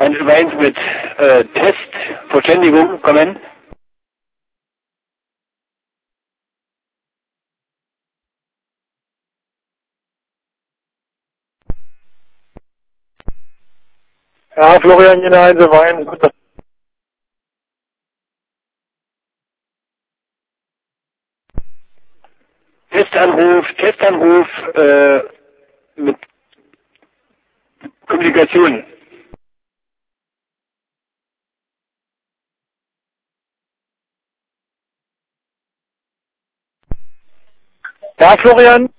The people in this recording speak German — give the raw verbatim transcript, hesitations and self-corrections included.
Dann eins mit äh, Test, Verständigung, kommen. Ja, Florian Jena eins Wein. Testanruf, Testanruf äh, mit Kommunikation. Ja, Florian.